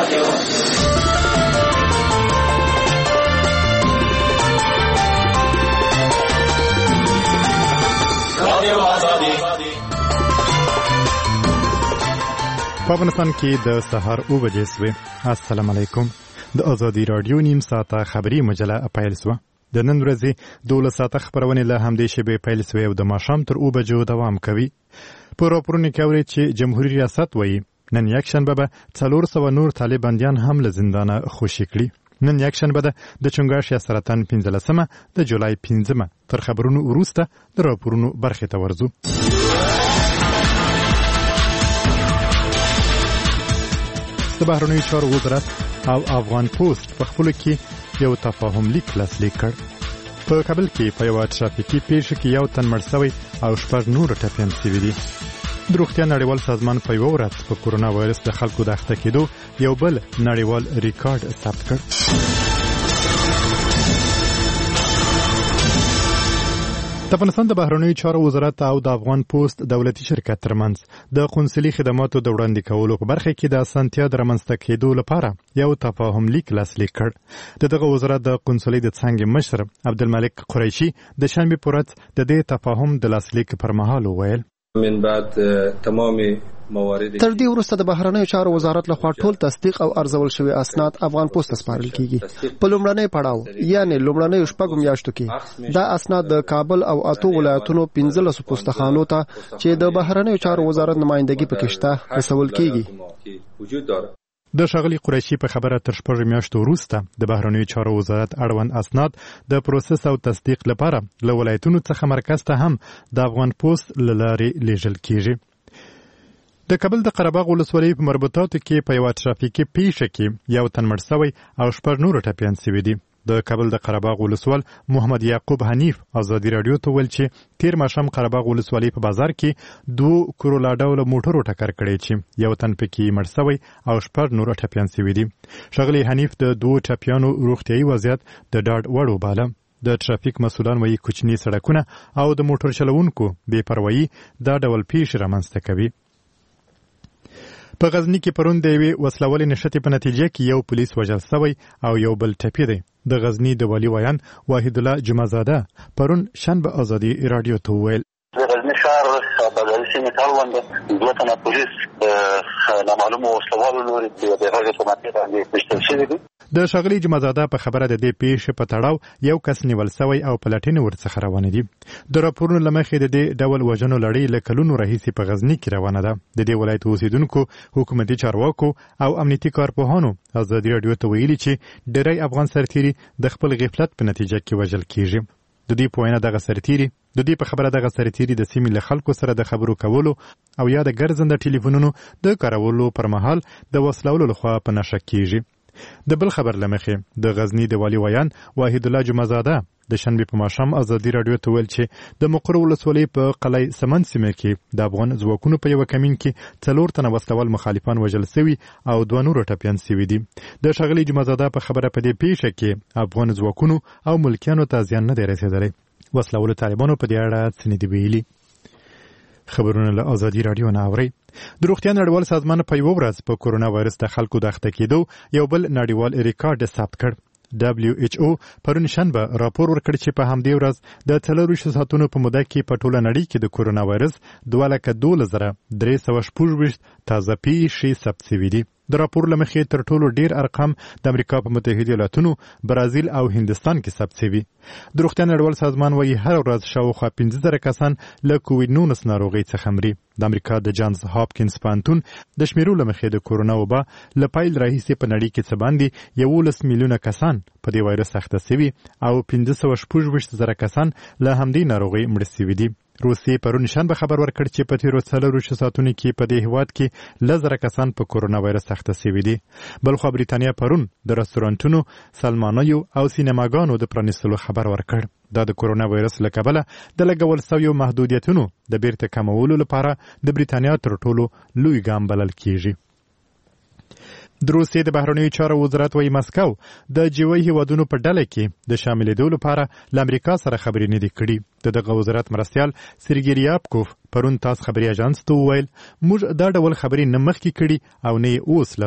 په افغانستان کې د سهار 9 بجې سوې. السلام علیکم. د ازادي رادیو نیم ساعته خبری مجله پیل سوه. د نن ورځې 12 ساعته خبرونه له همدې شیبې پیل سوې او د ماښام تر 9 بجو دوام کوي. په راپورونو کې اوري چې جمهوریت ریاست وایي نن یک شنبه به 400 نور طالباندیان هم له زندانه خوشي کړي. نن یک شنبه ده د چنګاښ یا سرطان 15مه د جولای 15مه. تر خبرونو وروسته د راپورونو برخې ته ورځو. د بهرنیو چارو وزارت او افغان پوسټ په خپلو کې یو تفاهم لیک لاسلیک کړ. په کابل کې په یوه ترافیکي پیښه کې یو تن مړ شوی او 6 نور ټپیان شوي دي. د روغتیا نړیوال سازمان په یوه ورځ په کورونا وایرس د خلکو د اخته کېدو یو بل نړیوال ریکارډ ثبت کړ. د افغانستان د بهرنیو چارو وزارت او د افغان پوسټ دولتي شرکت ترمنځ د قونسلي خدماتو د وړاندې کولو په برخه کې د اسانتیا د رامنځته کېدو لپاره یو تفاهم لیک لاسلیک کړ. دغه وزارت د قونسلي د څانګې مشر عبدالملک قریشي د شنبې په ورځ د دې تفاهم د لاسلیک پر مهال وویل من بعد تمام موارد تر دې وروسته د بهرنیو چارو وزارت لخوا ټول تصدیق او ارزول شوی اسناد افغان پوسټ ته سپارل کیږي. په لومړنۍ پړاو یعنی لومړنۍ شپږ میاشتو کې دا اسناد د کابل او اتو ولایتونو 15 پوسټخانو ته چې د بهرنیو چارو وزارت نمائندګي پکې شته رسول کیږي. د ښاغلي قریشي په خبره تر 6 میاشتو وروسته د بهرنیو چارو وزارت اړوند اسناد د پروسس او تصدیق لپاره له ولایتونو څخه مرکز ته هم د افغان پوسټ له لارې لیږل کیږي. د کابل د قرهباغ ولسوالۍ په مربوطاتو کې په یوه ترافیکي پیښه کې یو تن مړ شوی او 6 نور ټپیان شوي دي. د کابل د قرهباغ ولسوال محمد یعقوب حنیف ازادي رادیو ته ویل چې تیر ماښام قرهباغ ولسوالۍ په بازار کې 2 کرولا ډوله موټرو ټکر کړی چې یو تن پکې مړ شوی او 6 نور ټپیان شوي دي. ښاغلي حنیف د 2 ټپیانو روغتیايي وضعیت د ډاډ وړ وباله. د ترافیک مسؤلان وایي کوچني سړکونه او د موټر چلوونکو بې پروایي دا ډول پیښې رامنځته کوي. په غزني کې پرون د یوې وسلوالې نښتې په نتیجه کې یو پولیس وژل شوی او یو بل ټپي دی. د غزني د والي ویان واحد الله جمعزاده پرون شنبه ازادي رادیو ته وویل د غزني ښار بازاري سیمې ته اړوند 2 تنه پولیس نامعلومو وسلوالو لوري د بېغږه په منطقه باندې ویشتل شوي دي. د ښاغلي جمعزاده په خبره د دې پیښې په تړاو یو کس نیول شوی او پلټنې ورڅخه روانې دي. د راپورونو له مخې د دې ډول وژنو لړۍ له کلونو راهیسې په غزني کې روانه ده. د دې ولایت اوسیدونکو، حکومتي چارواکو او امنیتي کارپوهانو ازادي رادیو ته ویلي چې ډېری افغان سرتیري د خپل غفلت په نتیجه کې وژل کیږي. د دې په وینا د دې په خبره دغه سرتیري د سیمې له خلکو سره د خبرو کولو او یا د ګرځنده ټلیفونونو د کارولو پر مهال د وسلوالو لخوا په نښه کیږي. د بل خبر له مخې د غزني د والي ویان واحد الله جمعزاده د شنبې په ماښام ازادي رادیو ته ویل چې د مقر ولسوالۍ په قلعه سمن سیمه کې د افغان ځواکونو په یوه کمین کې 4 تنه وسلوال مخالفان وژل شوي او 2 نور ټپیان شوي دي. د ښاغلي جمعزاده په خبره په دې پیښه کې افغان ځواکونو او ملکیانو ته زیان نه دی رسېدلی. وسلوالو طالبانو په دې اړه څه نه دي ویلي. خبرونه له ازادي رادیو نه اورئ. د روغتیا نړیوال سازمان په یوه ورځ په کورونا وایرس د خلکو د اخته کېدو یو بل نړیوال ریکارډ ثبت کړ. WHO پرون شنبه راپور ورکړ چې په همدې ورځ د 4 ساعتونو په موده کې په ټوله نړۍ کې د کورونا وایرس 2,12,326 تازه پیښې ثبت شوي دي. د راپور له مخې تر ټولو ډیر ارقام د امریکا په متحده ایالاتونو، برازیل او هندستان کې ثبت شوي. د روغتیا نړیوال سازمان وایي هر ورځ شاوخوا 15,000 کسان له کووډ-19 ناروغۍ څخه مري. د امریکا د جانز هاپکینز پوهنتون د شمیرو له مخې د کورونا وبا له پیل راهیسې په نړۍ کې څه باندې 11 میلیونه کسان په دې وایرس اخته شوي او 516,000 کسان له همدې ناروغۍ مړه شوي دي. روسیې پرون شنبه خبر ورکړ چې په تیرو 4 ساعتونو کې په دې هیواد کې 10,000 کسان په کورونا وایرس اخته شوي دي. بلخوا بریتانیا پرون د رستورانتونو، سلمانیو او سینماګانو د پرانیستلو خبر ورکړ. دا د کورونا وایرس له کبله د لګول شویو محدودیتونو د بیرته کمولو لپاره د بریتانیا تر ټولو لوی ګام بلل کیږي. د روسیې د بهرنیو چارو وزارت وایي مسکو د جوی هیوادونو په ډله کې د شاملېدو لپاره له امریکا سره خبرې نه دي کړي. د دغه وزارت مرستیال سرګی ریابکوف پرون تاس خبري اژانس ته وویل موږ دا ډول خبرې نه مخکې کړي او نه اوس لرو.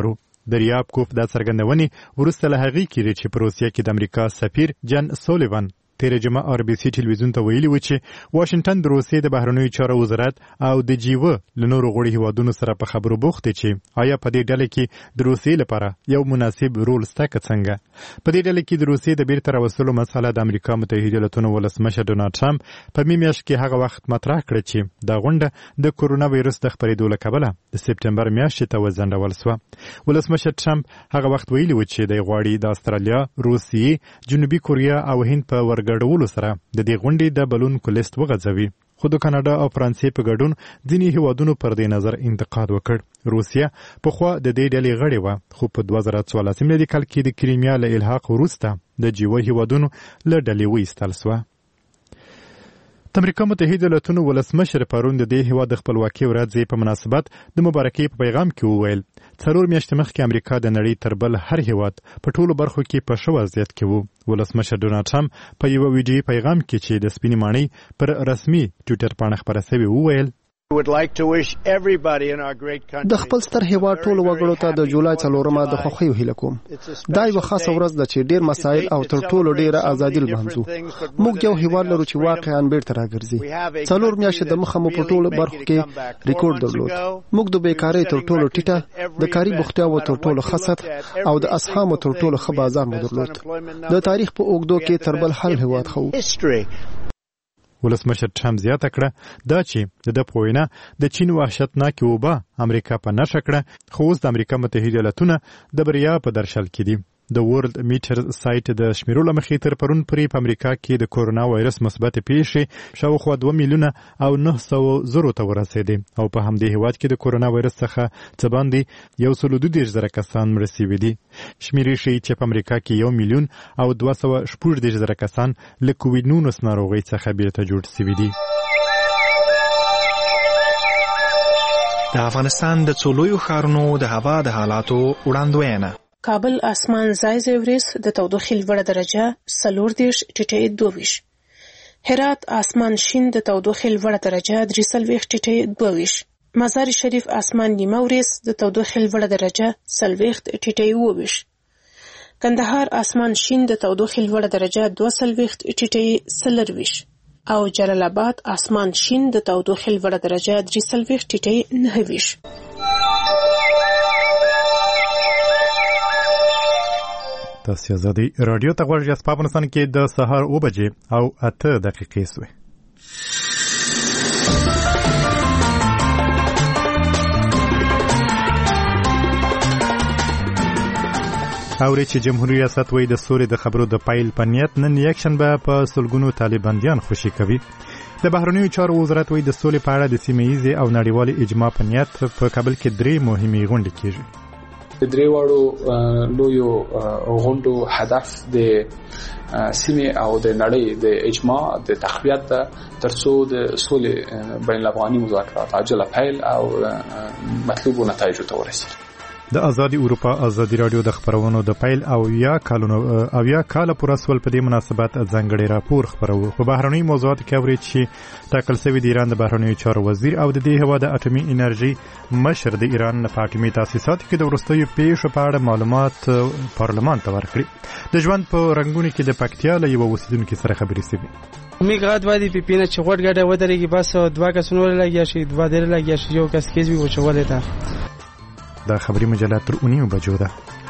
دریابکوف دا څرګندونې وروسته له هغې کېږي چې په روسیه کې د امریکا سفیر جن سولیوان تیر جمعه RBC ټلویزیون ته ویلي و چې واشنگټن د روسیې د بهرنیو چارو وزارت او د جیوه له نورو غړي هیوادونو سره په خبرو بوخت دي چې آیا په دې ډله کې د روسیې لپاره یو مناسب رول شته که څنګه. په دې ډله کې د روسیې د بیرته راوستلو مسله د امریکا متحده ایالاتونو ولسمشر ډونالډ ټرمپ په مې میاشت کې هغه وخت مطرح کړ چې دا غونډه د کورونا وایرس د خپرېدو له کبله د سپټمبر میاشتې ته وځنډول شوه. ولسمشر ټرمپ هغه وخت ویلي و چې د غواړي د استرالیا، روسیې، جنوبي کوریا او هند په ګډولو سره د دې غونډې د بلونکو لیست وغځوي. خو د کاناډا او فرانسې په ګډون ځینې هیوادونو پر دې نظر انتقاد وکړ. روسیه پخوا د دې ډلې غړې وه، خو په 2014 میلادي کال کې د کریمیا له الحاق وروسته د جیوه هیوادونو له ډلې وایستل شوه. د امریکا متحده ایالاتونو ولسمشر پرون د دې هیواد د خپلواکۍ ورځې په مناسبت د مبارکۍ په پیغام کې وویل 4 میاشتې مخکې امریکا د نړۍ تر بل هر هیواد په ټولو برخو کې په ښه وضعیت کې و. ولسمشر ډونالډ ټرمپ په یو ویډیویي پیغام کې چې د سپینې ماڼۍ پر رسمي ټویټر پاڼه خپره شوې وویل د خپل ستر هیواد ټولو وګړو ته د جولای 4 د خوښیو هیله کوم. دا یو خاصه ورځ ده چې ډیر مسایل او تر ټولو ډیره ازادي لمانځو. موږ یو هیواد لرو چې واقعا بیرته راګرځي. 4 میاشتې د مخه مو په ټولو برخو کې ریکورډ درلود. موږ د بیکاری تر ټولو ټیټه، د کاري بوختیاوو تر ټولو خاصه او د اسهامو تر ټولو ښه بازار مو درلود. د تاریخ په اوږدو کې تر بل هر هیواد خو ولسمشر ټرمپ زیاته کړه دا چې د په وینا د چین وحشتناکې وبا امریکا په نښه کړه، خو اوس د امریکا متحده ایالاتونه د بریا په درشل کې دي. د ورلد میټر سایت د شمیرو له مخې تر پرون پورې په امریکا کې د کورونا وایرس مثبت پیښې شاوخوا 2 میلیونه او 900,000 ته ورسېدې او په همدې هیواد کې د کورونا وایرس څخه څه باندې 132,000 کسان مړه شوي دي. شمیرې ښیي چې په امریکا کې 1 میلیون او 214,000 کسان له کووډ-19 ناروغۍ څخه بیرته جوړ شوي دي. د افغانستان د څلورو ښارونو د هوا د حالاتو وړاندوینه. کابل اسمان ځای ورځ د تودوخې لوړه درجه 40.22. هرات اسمان شین د تودوخې لوړه درجه 43.22. مزار شریف اسمان نیمه ورځ د تودوخې لوړه درجه 40.22. کندهار اسمان شین د تودوخې لوړه درجه 42.24. او جلال آباد اسمان شین د تودوخې لوړه درجه 43.29. تاسو آزادي رادیو ته غوږ یاست. په افغانستان کې د سهار 9 بجې او 8 دقیقې سوې. اوري چې جمهوریت ریاست وایي د سولې د خبرو د پایل په نیت نن یکشنبه په سلګونو طالباندیان خوشي کوي. د بهرنیو چارو وزارت وایي د سولې په اړه د سیمه‌ییزې او نړیوالې اجماع په نیت په کابل کې 3 مهمې غونډې کیږي. د دریوړو لویو غونډو هدف د سیمه او د نړۍ د اجماع د تقویت ترڅو د سولې بین الافغاني مذاکرات عاجله پیل او مطلوب نتایج ته ورسیږي. د آزادي اروپا آزادي رادیو د خبرونو د پیل او یا کال پوره سول په دې مناسبت ځانګړی راپور خبرو. په بهرنی موضوعات کې اوري چې ټاکل شوی د ایران د بهرنیو چارو وزیر او د دې هوا د اټومي انرژي مشر د ایران په اټومي تاسیساتو کې د وروستیو پیښو په اړه معلومات پارلمان ته ورکړي. د ژوند په رنگونو کې د پکتیا له یو اوسیدونکو سره خبرې شوې. میګرات وادي په پینه چې غوډ ګډه ودرېږي بس 2 کسونه لګیا شي 2 ډېر لګیا شي یو کس کېږي او چولې تا دا خبري مجله تر 9 بجو ده.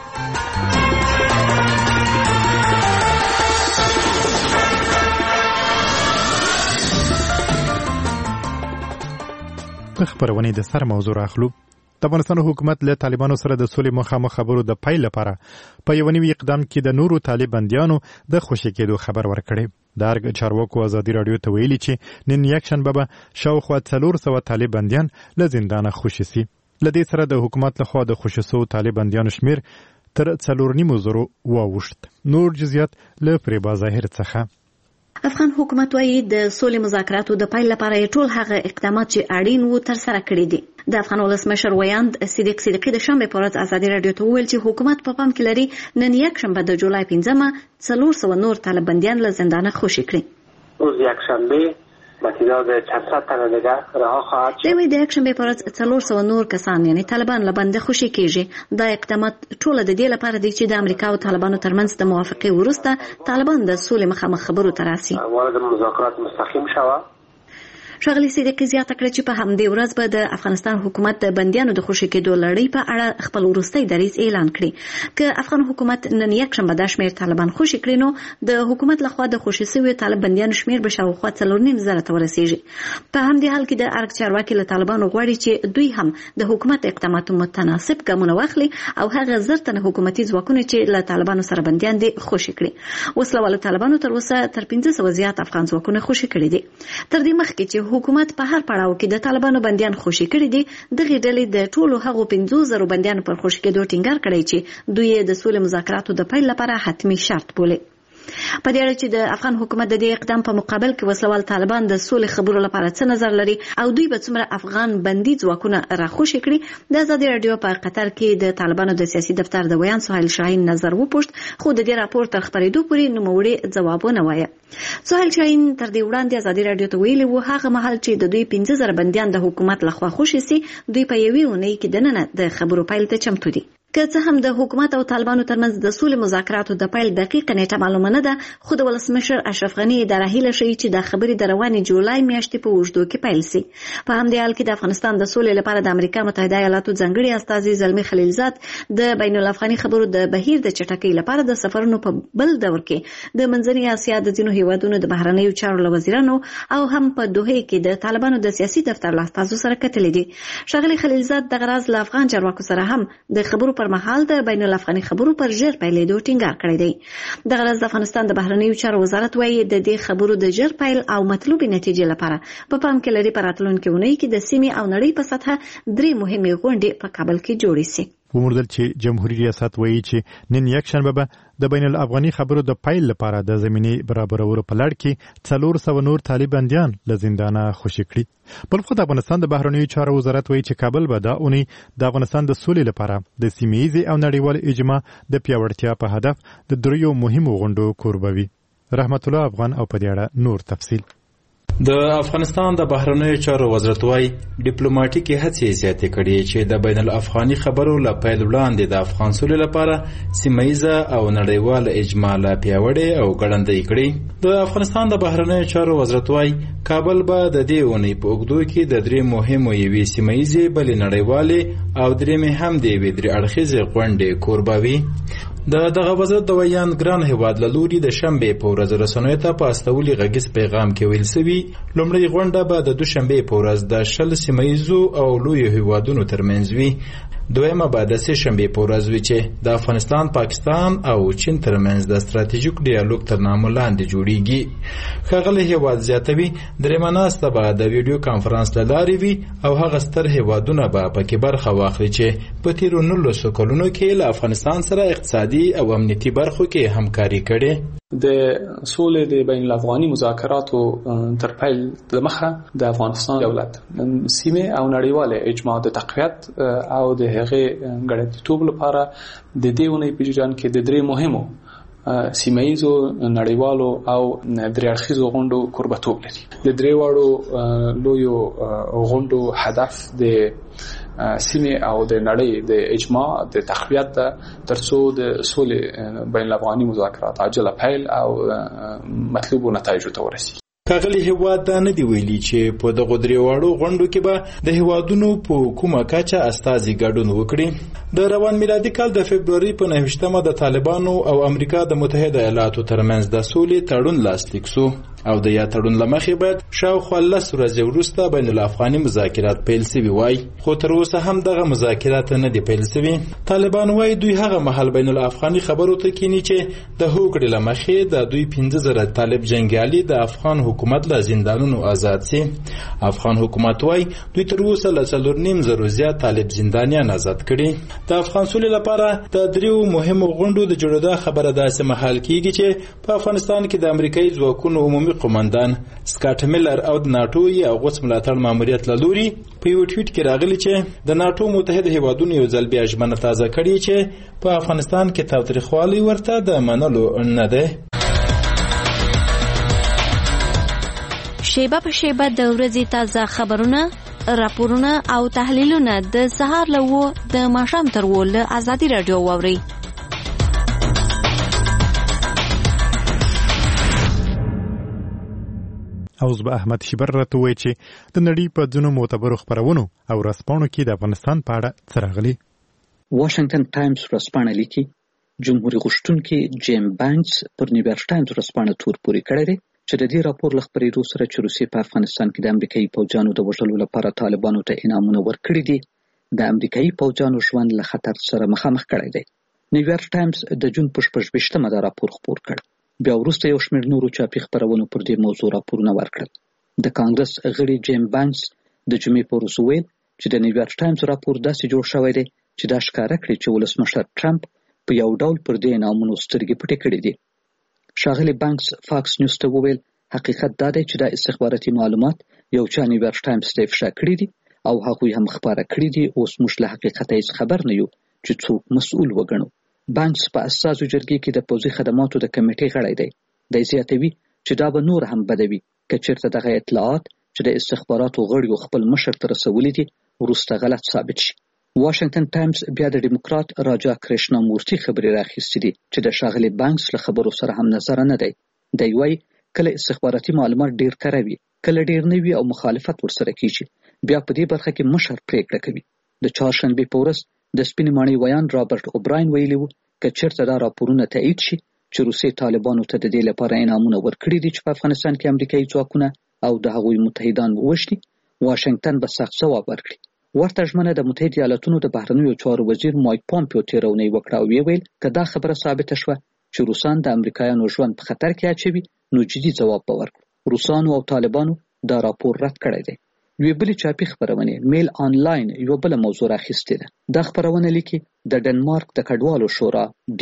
خبرونه د سر موضوع راخلو. د افغانستان حکومت له طالبانو سره د سولې مخامخ خبرو د پیل لپاره په یو نوي اقدام کې د نورو طالباندیانو د خوشی کېدو خبر ورکړي. د ارګ چارواکو آزادي رادیو ته ویلي چې نن یکشنبه به شاوخوا 400 طالباندیان له زندانه خوشي سي. لدې سره د حکومت لخوا د خوشسو طالباندیانو شمیر تر 4.5 واوښت. نور جزئیات له فریبا ظاهر څخه. افغان حکومت وايي د سولې مذاکراتو د پیل لپاره ټول هغه اقدامات چې اړین وو تر سره کړي دي. د افغان ولسمشر ویاند صدیق صدیقی د شنبه په ورځ آزادي رادیو ته ویل چې حکومت په پام کې لري نن یکشنبه د جولای 15 400 نور طالباندیان له زندانه خوشي کړي. روز یکشنبه دوی د اکشن به پر 400 نور کسان یعنی طالبان لبنده خوشي کیږي. دا اقدامات ټول د دې لپاره دي چې د امریکا او طالبانو ترمنځ د موافقه وروسته طالبان د سولې مخامخ خبرو تراسي. مذاکرات مستقیم شوه. ښاغلي صدیقي زیاته کړه چې په همدې ورځ به د افغانستان حکومت د بندیانو د خوشي کېدو لړۍ په اړه خپل وروستۍ دریځ اعلان کړي. که افغان حکومت نن یکشنبه د شمیر طالبان خوشي کړي نو د حکومت لخوا د خوشي شوي طالب بندیانو شمیر به شاوخوا 4.5 ته ورسیږي. په همدې حال کې د ارګ چارواکي له طالبانو غواړي چې دوی هم د حکومت اقداماتو متناسب ګامونه واخلي او هغه زرتنه حکومتي ځواکونه چې له طالبانو سره بندیان دي خوشي کړي. وسلواله طالبانو تر اوسه تر 1500 زیات افغان ځواکونه خوشي کړي دي. تر دې مخکې چې حکومت په هر پړاو کې د طالبانو بندیان خوشي کړي دي، دغه ډلې د ټولو هغو 15,000 بندیانو پر خوشي کېدو ټینګار کړی چې دوی د سولې مذاکراتو د پیل لپاره حتمی شرط بولي. په دې اړه چې د افغان حکومت د دې اقدام په مقابل کې وسلوال طالبان د سولې خبرو لپاره څه نظر لري او دوی به څومره افغان بندي ځواکونه راخوشي کړي، د ازادي رادیو په قطر کې د طالبانو د سیاسي دفتر د ویان سهیل شاهین نظر وپوښت، خو د دې راپور تر خبرېدو پورې نوموړي ځوابونه وایي. سهیل شاهین تر دې وړاندې ازادي رادیو ته ویلي وو هغه مهال چې د دوی 15,000 بندیان د حکومت لخوا خوشي سي، دوی په یوې اونۍ کې دننه د خبرو پیل ته چمتو دي. که څه هم د حکومت او طالبانو ترمنځ د سولې مذاکراتو د پیل دقیقه نیټه معلومه نه ده، خو د ولسمشر اشرف غني اداره هیله شي چې د خبرې د روانې جولای میاشتې په اوږدو کې پیل سي. په همدې حال کې د افغانستان د سولې لپاره د امریکا متحده ایالاتو ځانګړي استازي زلمي خلیلزاد د بین الافغاني خبرو د بهیر د چټکۍ لپاره د سفرونو په بل دور کې د منځنۍ اسیا د ځینو هیوادونو د بهرنیو چارو له وزیرانو او هم په دوحه کې د طالبانو د سیاسي دفتر له استازو سره کتلې دي. ښاغلي خلیلزاد دغه راز له افغان چارواکو سره هم د خبرو پر مهال د بین الافغاني خبرو پر ژر پیلېدو ټینګار کړی دی. دغه راز د افغانستان د بهرنیو چارو وزارت وایي د دې خبرو د ژر پیل او مطلوبې نتیجې لپاره په پام کې لري په راتلونکې اونۍ کې د سیمې او نړۍ په سطحه 3 مهمې غونډې په کابل کې جوړې شي. وموندل چې جمهوریت ریاست وایي چې نن یکشنبه به د بین الافغاني خبرو د پیل لپاره د زمینی برابرولو په لړ کې 400 نور طالباندیان له زندانه خوشي کړي. بل خو د افغانستان د بهرنیو چارو وزارت وایي چې کابل به دا اونۍ د افغانستان د سولې لپاره د سیمه‌ییزې او نړیوال اجماع د پیاوړتیا په هدف د 3 مهمو غونډو کوربه وي. رحمت الله افغان او په دې اړه نور تفصیل. د افغانستان د بهرنیو چارو وزارت وايي ډیپلوماټیکي هڅې زیاتې کړې چې د بین الافغاني خبرو له پیل وړاندې د افغان سولې لپاره سیمه‌ییزه او نړیواله اجماع لا پیاوړې او ګړندۍ کړي. د افغانستان د بهرنیو چارو وزارت وايي کابل به د دې اونۍ په اوږدو کې د 3 مهمو یوې سیمه‌ییزې بلې نړیوالې او درېمې هم د یوې 3 اړخیزې غونډې کوربه وي. دغه وزارت د ویان ګران هیواد له لوري د شنبې په ورځ رسنیو ته په استولي غږیز پیغام کې ویل شوي لومړۍ غونډه به د دوشنبې په ورځ د 10 سیمه‌ییزو او لویو هیوادونو ترمنځ وي. دویمه به د سهشنبې په ورځ وي چې د افغانستان، پاکستان او چین ترمنځ د ستراتیژیک ډیالوګ تر نامه لاندې جوړیږي. ښاغلی هیواد زیاتوي درېیمه ناسته به د ویډیو کانفرانس له لارې وي او هغه ستر هیوادونه به پکې برخه واخلي چې په تیرو 19 کلونو کې له افغانستان سره اقتصادي او امنیتي برخو کې همکاري کړې. د سولې د بین الافغاني مذاکراتو تر پیل د مخه د افغانستان دولت سیمه او نړیواله اجماع د تقویت او د هغه ګړندتوب لپاره د دې ونې په جریان کې د 3 مهمو سیمه‌ییزو نړیوالو او 3 اړخیزو غونډو کوربه‌توب لري. د 3 واړو لویو غونډو هدف د سیمه او د نړۍ د اجماع د تقویت ترڅو د سولې بین الافغاني مذاکرات عاجله پیل او مطلوبو نتایجو ته ورسیږي. ښاغلي هیواد دا نه دی ویلي چې په دغو 3 واړو غونډو کې به د هیوادونو په کومه کچه استازي ګډون وکړي. د روان میلادي کال د فبروري په 9مه د طالبانو او امریکا د متحده ایالاتو ترمنځ د سولې تړون لاسلیک شو او د یا تړون لمخې باید شاوخوا 10 ورځې وروسته بین الافغاني مذاکرات پیل شوي وای، خو تر اوسه هم دغه مذاکرات نه دي پیل شوي. طالبان وای دوی هغه مهال بین الافغاني خبرو ته کینی چې د هوکړې لمخې د دوی 15,000 طالب جنگیالي د افغان حکومت له زندانونو آزاد سي. افغان حکومت وای دوی تر اوسه له 4,500 زیات طالب زندانیان آزاد کړي. د افغان سولې لپاره د 3 مهمو غونډو د جوړېدا خبره داسې مهال کیږي چې په افغانستان کې د امریکایي ځواکونو عمومي قومندان سکاټ میلر او د ناتو یا غوڅ ملاتړ ماموریت له لوري په یو ټویټ کې راغلی چې د ناتو متحده هیوادونو یو ځل بیا ژمنه تازه کړې چې په افغانستان کې تاوتریخوالی ورته د منلو نه ده. شیبه په شیبه د ورځې تازه خبرونه، راپورونه او تحلیلونه د سهار له 9 د ماښام تر 10 له ازادي رادیو واورئ. اوس به احمد شیبر راته وایي چې د نړۍ په ځینو معتبرو خپرونو او ورځپاڼو کې د افغانستان په اړه څه راغلي. واشنگټن ټایمز ورځپاڼه لیکي جمهوریت غوښتونکي جیم بانکس پر نیویارک ټایمز ورځپاڼه تور پورې کړی دی چې د دې راپور له خپرېدو سره چې روسیې په افغانستان کې د امریکایي پوځیانو د وژلو لپاره طالبانو ته انعامونه ورکړي دي، د امریکایي پوځیانو ژوند له خطر سره مخامخ کړی دی. نیویارک ټایمز د جون په 28مه دا راپور خپور کړ. بیا وروسته یو شمېر نورو چاپي خپرونو پر دې موضوع راپورونه ورکړل. د کانګرس غړي جیم بانکس د جمعې په ورځ وویل چې د نیویارک ټایمز راپور داسې جوړ شوی دی چې دا ښکاره کړي چې ولسمشر ټرمپ په یو ډول پر دې انعامونو سترګې پټې کړې دي. ښاغلی بانکس فاکس نیوز ته وویل حقیقت دا دی چې دا استخباراتي معلومات یو چا نیویارک ټایمز ته افشا کړي دي او هغوی هم خپاره کړي دي. اوس موږ له حقیقته هیڅ خبر نه یو چې څوک مسؤل وګڼو. بانکس په اساسو جرګې کې د پوځي خدماتو د کمیټې غړی دی. دی زیاتوي چې دا به نور هم بدوي که چېرته دغه اطلاعات چې د استخباراتو غړیو خپل مشر ته رسولي دي وروسته غلط ثابت شي. واشنگټن ټایمز بیا د ډیموکرات راجا کرشنا مورتي خبرې راخیستې دي چې د ښاغلي بانکس له خبرو سره هم نظر نه دی. دی وایي کله استخباراتي معلومات ډیر کره وي، کله ډیر نه وي او مخالفت ورسره کیږي. بیا په دې برخه کې مشر پریکړه کوي. د چهارشنبې په ورځ د سپینې ماڼۍ ویان رابرټ اوبراین ویلي وو که چېرته دا راپورونه تایید شي چې روسیې طالبانو ته د دې لپاره انعامونه ورکړي دي چې په افغانستان کې امریکایي ځواکونه او د هغوی متحدان ووژني، واشنګټن به سخت ځواب ورکړي. ورته ژمنه د متحده ایالاتونو د بهرنیو چارو وزیر مایک پامپیو تېره اونۍ وکړه او ویل که دا خبره ثابته شوه چې روسان د امریکایانو ژوند په خطر کې اچوي نو جدي ځواب به ورکړو. روسانو او طالبانو دا راپور رد کړی دی. یوې بلې چاپي خپرونې میل آنلاین یوه بله موضوع راخیستې ده. دا خپرونه لیکي د ډنمارک د کډوالو شورا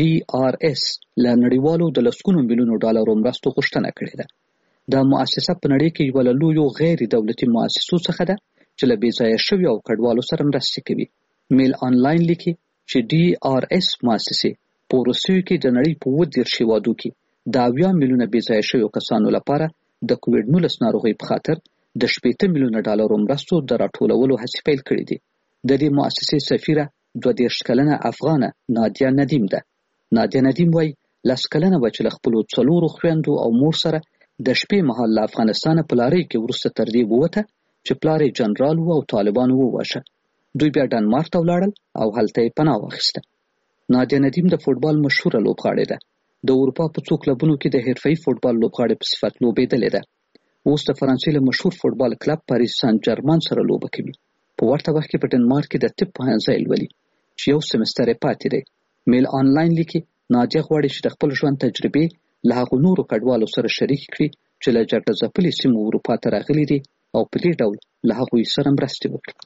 DRS له نړیوالو د لسګونو میلیونو ډالرو مرستو غوښتنه کړې ده. دا مؤسسه په نړۍ کې یوه له لویو غیر دولتي مؤسسو څخه ده چې له بېځایه شویو او کډوالو سره مرستې کوي. میل آنلاین لیکي چې DRS مؤسسې په روسیې کې د نړۍ په 30 هېوادو کې د 80 میلیونه بېځایه شویو کسانو لپاره د کووډ-19 ناروغۍ په خاطر د 80 میلیونه ډالرو مرستو د راټولولو هڅې پیل کړې دي. د دې مؤسسې سفیره 32 کلنه افغانه نادیا ندیم ده. نادیا ندیم وایي 10 کلنه وه چې له خپلو 4 خویندو او مور سره د شپې مهال له افغانستانه په لارۍ کې وروسته تر دې ووته چې پلار یې جنرال و او طالبانو وواژه. دوی بیا ډنمارک ته ولاړل او هلته یې پناه واخیسته. نادیا ندیم د فوټبال مشهوره لوبغاړې ده. د اروپا په څو کلبونو کې د حرفه‌ایي فوټبال لوبغاړې په صفت لوبېدلې ده. اوس د فرانسې له مشهور فوټبال کلب پاریس سن جرمن سره لوبه کوي. په ورته وخت کې په ډنمارک کې د طب پوهنځی لولي چې یو سمستر یې پاتې دی. میل آنلاین لیکي نادیا غواړي چې د خپل ژوند تجربې له هغو نورو کډوالو سره شریک کړي چې له جګړه ځپلې سیمو اروپا ته راغلي دي او په دې ډول له هغوی سره مرستې وکړي.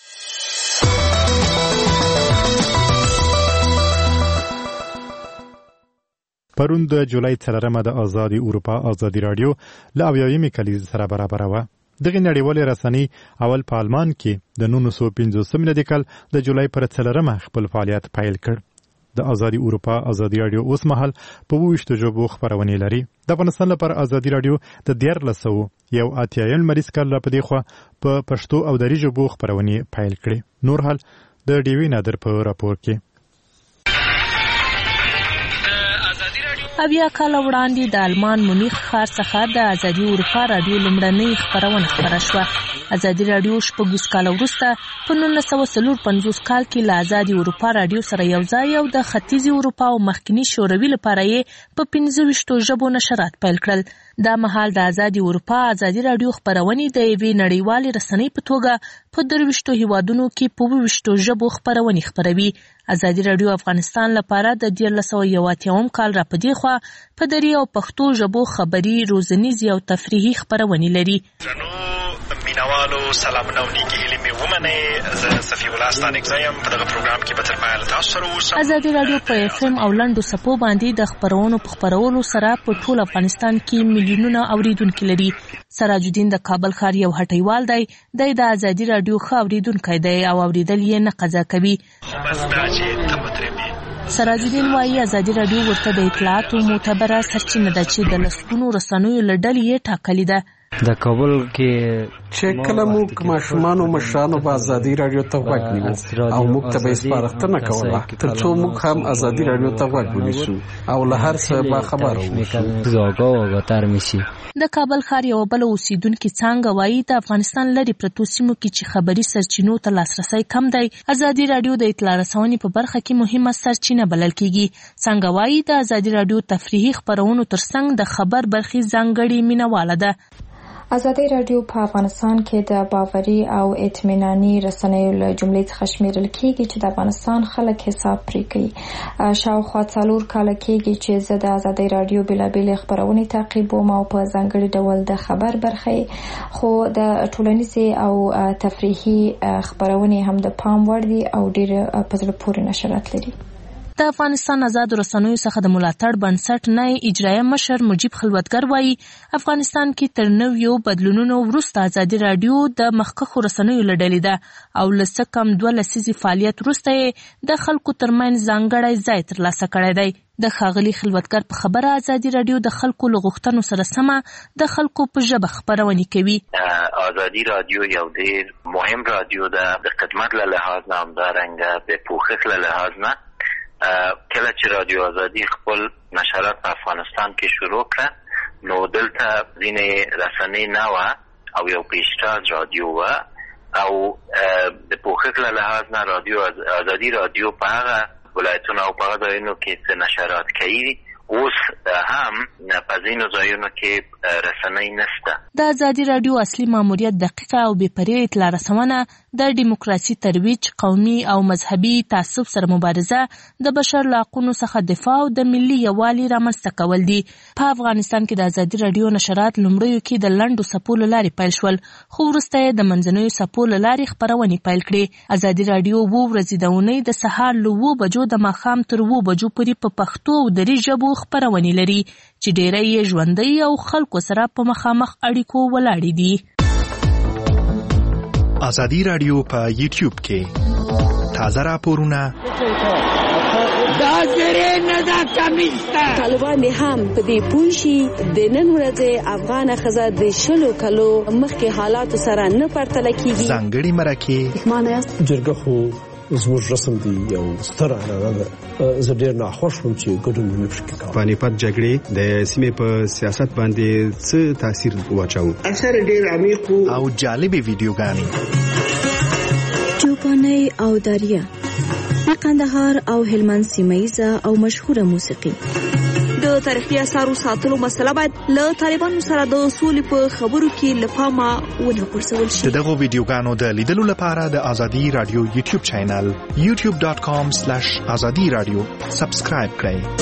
پرون د جولای 4مه د آزادي اروپا آزادي رادیو له 80مې کلیزې سره برابره وه. دغه نړیوالې رسنۍ اول په آلمان کې د 1950 میلادي کال د جولای پر 4مه خپل فعالیت پیل کړ. د آزادي اروپا آزادي رادیو اوس مهال په 22 ژبو خپرونې لري. د افغانستان لپاره آزادي رادیو د 1981 لمریز کال په دې خوا په پښتو او دری ژبو خپرونې پیل کړې. نور حال د ډیوی نادر په راپور کې. اویا کال وړاندې د آلمان مونیخ ښار څخه د آزادي اروپا رادیو لومړنۍ خپرونه خپره شوه. آزادي رادیو 6 کال وروسته په 1954 کال کې له آزادي اروپا رادیو سره یو ځای او د ختیځې اروپا او مخکینی شوروي لپاره یې په 25 ژبو نشرات پیل کړل. دا مهال د آزادي اروپا آزادي رادیو خپرونې د یوې نړیوالې رسنۍ په توګه په 23 هیوادونو کې په 22 ژبو خپرونې خپروي. آزادي رادیو افغانستان لپاره د 1981 کال را په دې خوا په دری او پښتو ژبو خبري، روزنیزي او تفریحي خپرونې لري. مینوالو سلامونه او نیکی هیلې مې ومنئ. زه صفي الله ستانک یم. په دغه پروګرام کې به تر پایه تاسو سره اوسم. آزادي رادیو په FM او لنډو څپو باندې د خپرونو په خپرولو سره په ټول افغانستان کې میلیونونه اوریدونکي لري. سراج الدین د کابل ښار یو هټیوال دی. د آزادي رادیو ښه اوریدونکی دی او اوریدل یې نه قضا کوي. سراج الدین وايي آزادي رادیو ورته د اطلاعاتو معتبره سرچینه ده چې د لسګونو رسنیو له ډلې یې ټاکلې ده. د کابل کې چې کله موږ ماشومان او مشرانو په ازادي رادیو ته غوږ نیو او موږ ته به سپارښتنه کوله ترڅو موږ هم ازادي رادیو ته غوږ ونیسو او له هر څه با خبره اوسو. د کابل ښار یو بل اوسیدونکو څنګه وایي د افغانستان لري پرتو سیمو کې چې خبري سرچینو ته لاسرسي کم دی، ازادي رادیو د اطلاع رسونې په برخه کې مهمه سرچینه بلل کیږي. څنګه وایي د ازادي رادیو تفریحي خبرونو ترڅنګ د خبر برخې ځانګړې مینواله ده. ازادي رادیو په افغانستان کې د باوري او اطمیناني رسنیو له جملې څخه شمیرل کیږي چې د افغانستان خلک حساب پرې کوي. شاوخوا 4 کاله کېږي چې زه د ازادي رادیو بېلابېلې خبرونې تعقیبوم او په ځانګړي ډول د خبر برخې، خو د ټولنیزې او تفریحي خبرونې هم د پام وړ دي او ډېر په زړه پورې نشرات لري. د افغانستان آزاد رسنیو څخه د ملاتړ بنسټ نه اجرایه مشر مجیب خلوتګر وایي افغانستان کې تر نویو بدلونونو وروسته ازادي رادیو د مخکښو رسنیو له ډلې ده او له څه کم 2 لسیزې فعالیت وروسته یې د خلکو ترمنځ ځانګړی ځای ترلاسه کړی دی. د ښاغلي خلوتګر په خبره ازادي رادیو د خلکو له غوښتنو سره سمه د خلکو په ژبه خبرونه کوي. ازادي رادیو یو ډېر مهم رادیو ده، د خدمت له لحاظ نه همدارنګه د پوښښ له لحاظ نه. کله چې رادیو ازادي خپل نشرات په افغانستان کې شروع کړه نو دلته ځینې رسنۍ نه وه او یو پیشتاز رادیو وه او د پوښښ له لحاظ نه رادیو ازادي رادیو په هغه ولایتونو او په هغه ځایونو کې څه نشرات کوي اوس هم په ځینو ځایونو کې رسنۍ نشته. د ازادي رادیو اصلي ماموریت دقیقه او بې پرې اطلاع رسونه، د دیموکراسي ترویج، قومي او مذهبي تعصب سره مبارزه، د بشر له حقوقو څخه دفاع او د ملي یووالي رامنځته کول دي. په افغانستان کې د ازادي رادیو نشرات لومړیو کې د لنډو څپو له لارې پیل شول، خو وروسته یې د منځنیو څپو له لارې خپرونې پیل کړې. ازادي رادیو 2 ورځې د اونۍ د سهار له 2 بجو د ماښام تر 2 بجو پورې په پښتو او دري ژبو خپرونې لري چې ډېری یې ژوندۍ او خلکو سره په مخامخ اړیکو ولاړې دي. ازادي رادیو په یوټیوب کې تازه راپورونه طالبان هم په دې پوه شي د نن ورځې افغان ښځه د 20 کالو مخکې حالاتو سره نه پرتله کیږي. ځانګړي مرکې جرګه خو زموږ رسم دی یو ستر عنعنه ده. زه ډېر ناخوښ وم چې ګډون مې پکې کاوه. پانیپت جګړې د سیمې په سیاست باندې څه تاثیر واچاوه؟ اثر ډېر عمیق او جالبې ویډیوګانې چوپانۍ او داریه د قندهار او هلمند سیمه‌یزه او مشهوره موسیقي. د تاریخي اثارو ساتلو مسله باید له طالبانو سره د سولې په خبرو کې له پامه ونه غورځول شي. دغه ویډیوګانو د لیدلو لپاره د ازادي رادیو یوټیوب چینل youtube.com/azadi radio سبسکرایب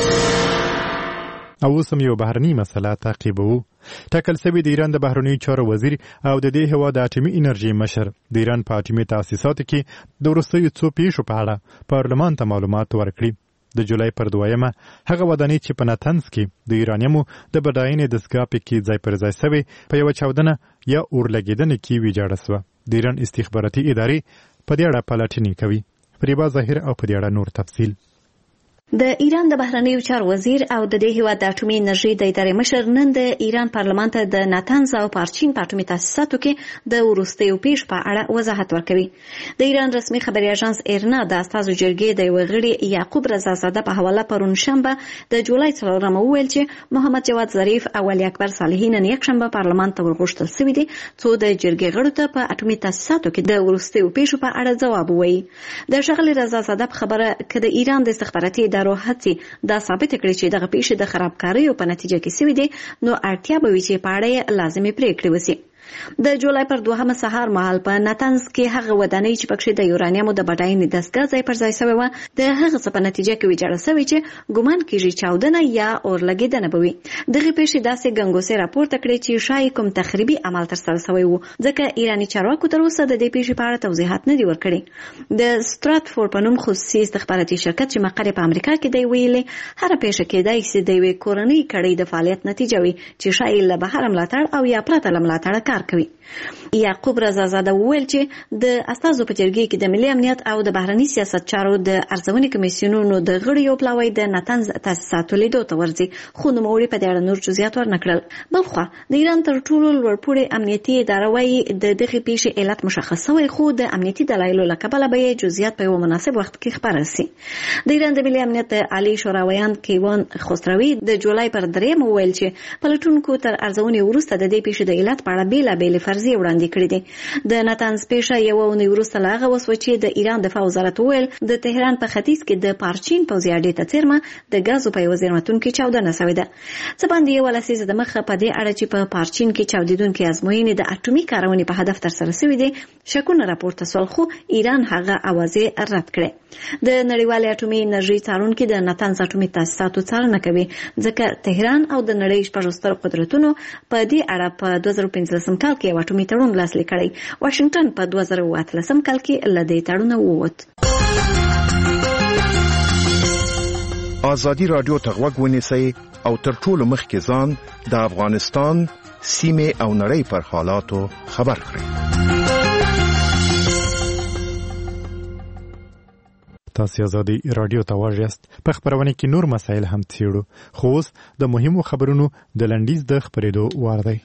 کړئ. او اوس هم یو بهرني مسله تعقیبوو. ټاکل شوی د ایران د بهرنیو چارو وزیر او د دې هیواد د اټومي انرژي مشر د ایران په اټومي تاسیساتو کې د وروستیو څو پیښو په اړه پارلمان ته معلومات ورکړي. د جولای پر 2 هغه ودانۍ چې په ناتنز کې د ایرانیمو د بډاینې دستګاه پکې ځای پر ځای شوی په یو چاودنه یا اورلګیدنه کې ویجاړه شوه. د ایران استخباراتي ادارې په دې اړه پلټنې کوي. فریبا ظاهر او په دې اړه نور تفصیل. د ایران د بهرنیو چارو وزیر او د دې هیواد د اټومي انرژي د ادارې مشر نن د ایران پارلمان ته د ناتنز او پارچین په اټومي تاسیساتو کې د وروستیو پیښ په اړه وضاحت ورکوي. د ایران رسمي خبري اژانس ایرنا د استازو جرګې د یو غړي یعقوب رضازاده په حواله پرون شنبه د جولای 4 وویل چې محمد جواد ظریف او علي اکبر صالحی نن یک شنبه پارلمان ته ورغوښتل شوی دي څو د جرګې غړو ته په اټومي تاسیساتو کې د وروستیو پیښو په اړه ځواب ووایي. د شغل رضازاده په خبره کې د ایران د استخباراتي ادارو هڅې دا ثابت کړي چې دغه پیښې د خرابکاریو په نتیجه کې شوې دي، نو اړتیا به وي چې په اړه لازمي پریکړې وشي. د جولای پر 2 سهار مهال په ناتنز کې هغه ودانۍ چې پکې د یورانیمو د بډاینې دستګاه ځای پر ځای شوی و د هغه څه په نتیجه کې ویجاړه شوی چې ګومان کیږي چاودنه یا اورلګیدنه به وي. دغه پیښې داسې ګنګوسې راپورته کړې چې شاید کوم تخریبي عمل ترسره شوی و، ځکه ایرانی چارواکو تر اوسه د دې پیښې په اړه توضیحات نه دي ورکړي. د ستراتفورد په نوم خصوصي استخباراتي شرکت چې مقر په امریکا کې دی ویلي هر پیښه کېدای شي د یوې کورنۍ کړۍ د فعالیت نتیجه وي چې شاید له بهر ملاتړ او یا پرته له ملاتړ کار کوي. یعقوب رضازاده وویل چې د استازو په جرګې کې د ملي امنیت او د بهرني سیاست چارو د ارزونې کمیسیونونو د غړو یو پلاوی د نتنز تاسیساتو لیدو ته ورځي، خو نوموړي په دې اړه نور جزئیات ورنکړل. بلخوا د ایران تر ټولو لوړپوړې امنیتي اداره وايي د دغې پیښې علت مشخص شوی، خو د امنیتي دلایلو له کبله به یې جزئیات په یو مناسب وخت کې خپاره سي. د ایران د ملي امنیت عالی شوراویان کیوان خسروي د جولای پر 3 وویل چې پلټونکو تر ارزونې وروسته د دې پیښې د علت په اړه بیلابېلې فرضیې وړاندې کړې دي. د نتنز پیښه یوه اونۍ وروسته له هغه وسوه چې د ایران دفاع وزارت وویل د تهران په ختیځ کې د پارچین پوځي اډې ته څیرمه د ګازو په یوه زیرمتون کې چاودنه سوې ده. څه باندې یوه لسیزه دمخه په دې اړه چې په پارچین کې چاودېدونکې ازموینې د اټومي کارونې په هدف ترسره سوي دي شکونه راپورته سول، خو ایران هغه اوازې رد کړې. د نړیوالې اټومي انرژي څارونکي د نتنز اټومي تاسیساتو څارنه کوي، ځکه تهران او د نړۍ شپږ ستر قدرتونو په دې اړه په 2015 کال کې یو اټومي تړون لاسلیک کړی. واشنگټن په 2018 کال کې له دې تړونه ووت. ازادي رادیو ته غوږ ونیسئ او تر ټولو مخکې ځان د افغانستان سیمې او نړۍ پر حالاتو خبر کړئ. تاسو ازادي رادیو ته واژیاست. په خبرونه کې نور مسایل هم څېړو، خو اوس د مهمو خبرونو د لنډیز د خبرېدو وار دی.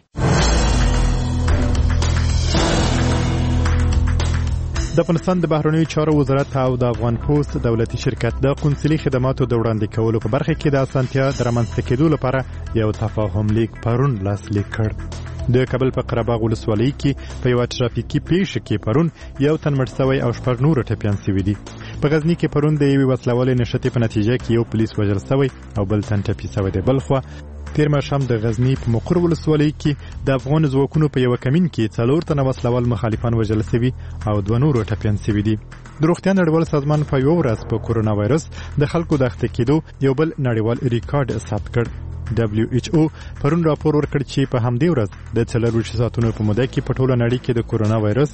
د افغانستان د بهرنیو چارو وزارت او د افغان پوسټ دولتي شرکت د قونسلي خدماتو د وړاندې کولو په برخه کې د اسانتیا د رامنځته کېدو لپاره یو تفاهم لیک پرون لاسلیک کړ. د کابل په قرهباغ ولسوالۍ کې په یو ترافیکي پیښه کې پرون یو تن مړ شوی او 4 نور ټپیان شوي دي. په غزنی کې پرون د یوې وسلوالې نښتې په نتیجه کې یو پولیس وژل شوی او بل تن ټپي شوی دی. بلخوا تیر ماښام د غزنی په مقر ولسوالۍ کې د افغان ځواکونو په یو کمین کې 4 تنه وسلوال مخالفان وژل شوي او 2 نور ټپیان شوي دي. د روغتیا نړیوال سازمان په یو ورځ په کورونا وایرس د خلکو د اخته کېدو یو بل نړیوال ریکارډ ثبت کړ. WHO پرون راپور ورکړ چې په همدې ورځ د 24 ساعتونو په موده کې په ټوله نړۍ کې د کورونا وایرس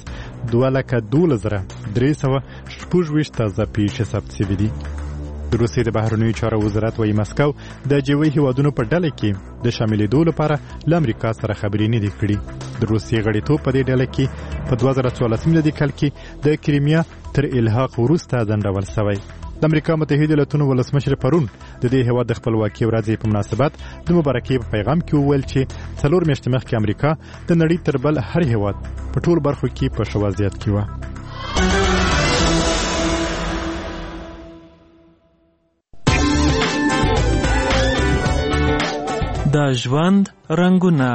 2,12,326 تازه پیښې ثبت شوي دي. د روسیې د بهرنیو چارو وزارت وايي مسکو د جوي هیوادونو په ډله کې د شاملېدو لپاره له امریکا سره خبرې نه دي کړې. د روسیې غړیتوب په دې ډله کې په 2014 کال کې د کریمیا تر الحاق وروسته ځنډول شوی. د امریکا متحده ایالاتونو ولسمشر پرون د دې هیواد د خپلواکۍ ورځې په مناسبت د مبارکۍ په پیغام کې وویل چې 4 میاشتې مخکې امریکا د نړۍ تر بل هر هیواد په ټول برخو کې په ښه وضعیت کې وه. د ژوند رنگونه.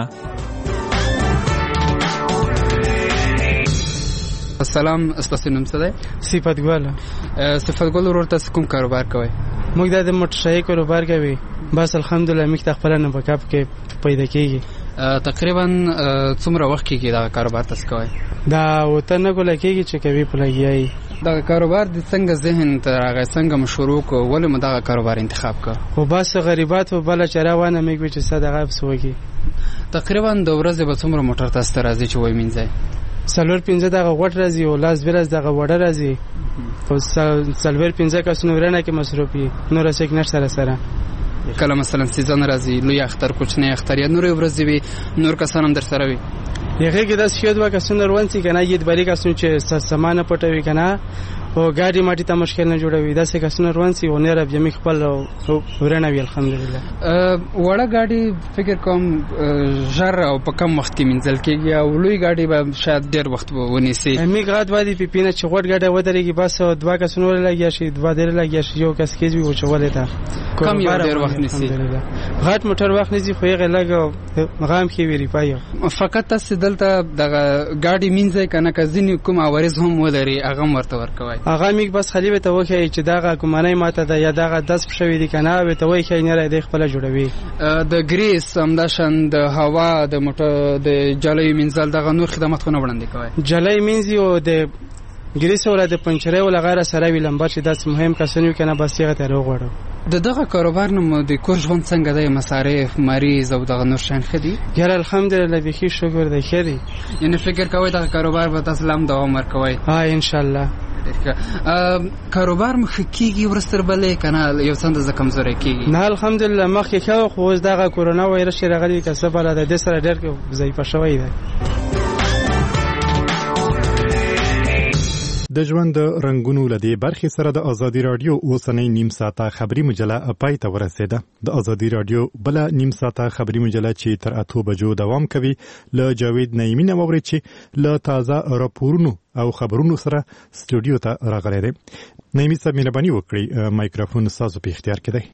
سلام، ستاسو نوم څه دی؟ صفت ګل. صفت ګل ورته کوم کاروبار کوي؟ موږ د موټرسایکل کاروبار کوي. بس الحمدلله موږ خپل نه پکاپ کې پیدا کیږي. تقریبا څومره وخت کې دا کاروبار تاسو کوي؟ دا وته نه کوله کېږي چې کوي په لګیای. دا کاروبار د څنګه ذهن ته راغی، څنګه مشروع کو، ولې مو دا کاروبار انتخاب کا؟ خو بس غریبات او بل چاره ونه مې چې صدقه بسوږي. تقریبا د ورځې به څومره موټر تاسو ته راځي چې وای مینځي؟ 4-5 دغه غوټ راځي او لاس بیرز دغه وړه راځي. او 4-5 کسونه ورنه کې مصرفي نور څه نشته سره. کله مثلا سیزن راځي، لوی اختر، کوچنی اختر یا نور ورځي وي، نور کسان هم در سره وي. یغه کې د شیدو کسونه روانسي کنه یید بری کسونه چې سامان پټوي کنه او ګاډي ماټي ته مشکل نه جوړوي. دا څه کسونه روانسي او نه رب یمي خپل ورنه وی الحمدلله. وړه ګاډي فکر کوم ژر او په کم وخت کې منځل کېږي او لوی ګاډي به شاید ډېر وخت ونیسي. می غاد وادي پیپینه چې غوړ ګاډي ودرېږي بس 2 کسونه لګیا شي، 2 ډېر لګیا شي، یو کس کېږي او چولې ته کم یو ډېر وخت نیسي. غاټ موټر وخت نیسي خو یې لګ مغام کې ویری پایو. فقط تاسو دلته د ګاډي منځي کنه کزینی کوم اوریز هم ولري هغه مرته ورکوي. هغه میګ بس خلیبه ته وخی چې داغه کومنۍ ماته د یا داغه داس پښوی دي کنه به ته وای خی نه لري خپل جوړوي. د ګریس همداشن د هوا د موټر د جلای منځل دغه نور خدمات خو نه وړاندې کوي. جلای منځي او د ګریس ولا د پنچره ولا غیره سره ویلمبر چې داس مهم کسنوي کنه بس یې ته روغړو. د دغه کاروبار نوم د کور ژوند څنګه د مصارف مریض او دغه نور شان خدي؟ یاره الحمدلله به خیر شکر دی خدي. یعنی فکر کوي دغه کاروبار به تاسو لام دوام ورکوي؟ ها ان شاء الله. کاروبار مخ کیږي ورستر بلې کنه یو څنګه ز کمزوري کیږي؟ نه الحمدلله مخ کې خو اوس دغه کورونا وایرس راغلی کسب بل د سره ډېر ضعیف شوی دی. د ژوند رنگونو لدی برخې سره د ازادي رادیو اوسنۍ نیم ساعته خبری مجله پای ته ورسېده. د ازادي رادیو بل نیم ساعته خبری مجله چې تر 8 بجو دوام کوي له جاوید نعیمی نه ووري چې له تازه راپورونو او خبرونو سره سټوډیو ته راغلی دی. نعیمی صاحب مهرباني وکړئ مایکروفون تاسو په اختیار کې دی.